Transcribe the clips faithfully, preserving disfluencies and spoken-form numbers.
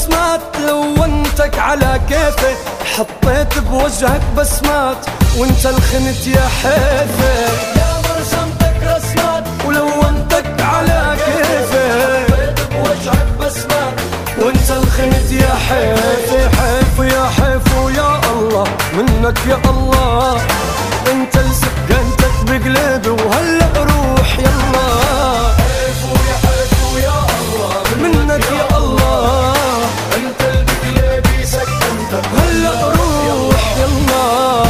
رسمات لونتك على كيفي، حطيت بوجهك بسمات وانت الخنت يا حيفي. يا مرسمتك رسمات ولونتك على كيفي، حطيت بوجهك بسمات وانت الخنت يا حيفي. حيفو يا حيفو يا الله منك يا الله، انت لسكنتك بقلبي وهلا روح يلا. حيفو يا حيفو يا الله منك يا الله، انت اللي بقلبي سكنتك هلا روح يلا.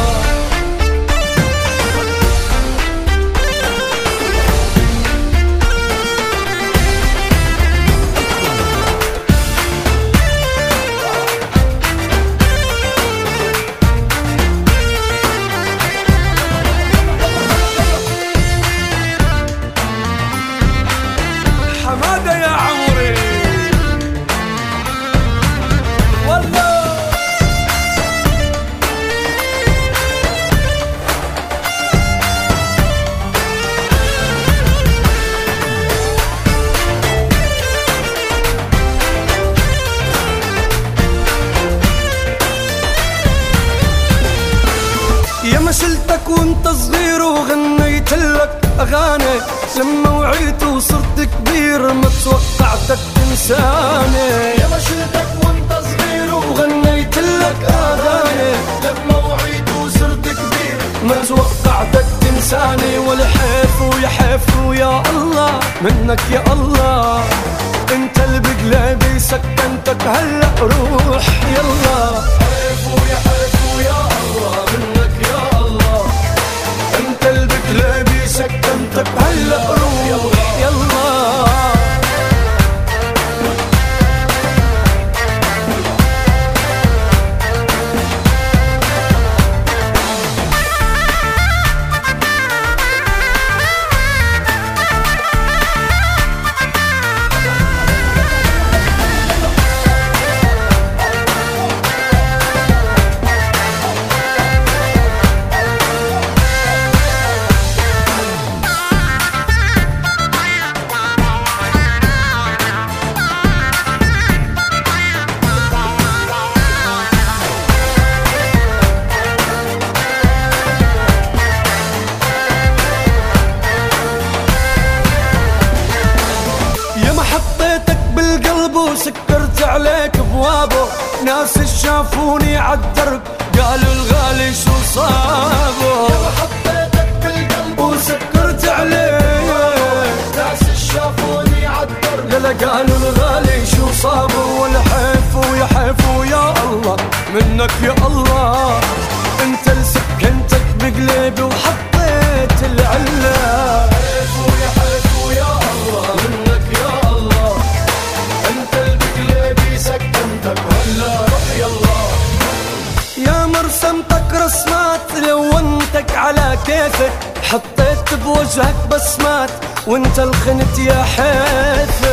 حمادة يا عمري والله. يا ما شلتك وانت صغير وغنيت لك اغاني، لما وعيت وصرت كبير ما توقعتك تنساني. يا ما شلتك وانت صغير وغنيت لك اغاني، لما وعيت وصرت كبير ما توقعتك تنساني. والحيفو يا حيفو يا الله منك يا الله، انت اللي بقلبي سكنتك هلا روح يلا. حيفو يا حيفو يا الله منك يا الله، انت اللي بقلبي سكنتك هلا روح يلا. حطيتك بالقلب وسكرت عليك بوابه، ناس شافوني عالدرب قالوا الغالي شو صابه. يا حطيتك بالقلب وسكرت عليك، ناس شافوني عالدرب لا قالوا الغالي شو صابه. والحيفو يا حيفو يا الله منك يا الله، انت اللي سكنتك بقلبي وحطيت العله. حيفو يا حيفو يا الله منك يا الله، انت اللي بقلبي سكنتك هلا روح يلا. يا مرسمتك رسمات لونتك على كيفك، حطيت بوجهك بسمات وانت الخنت يا حيفي.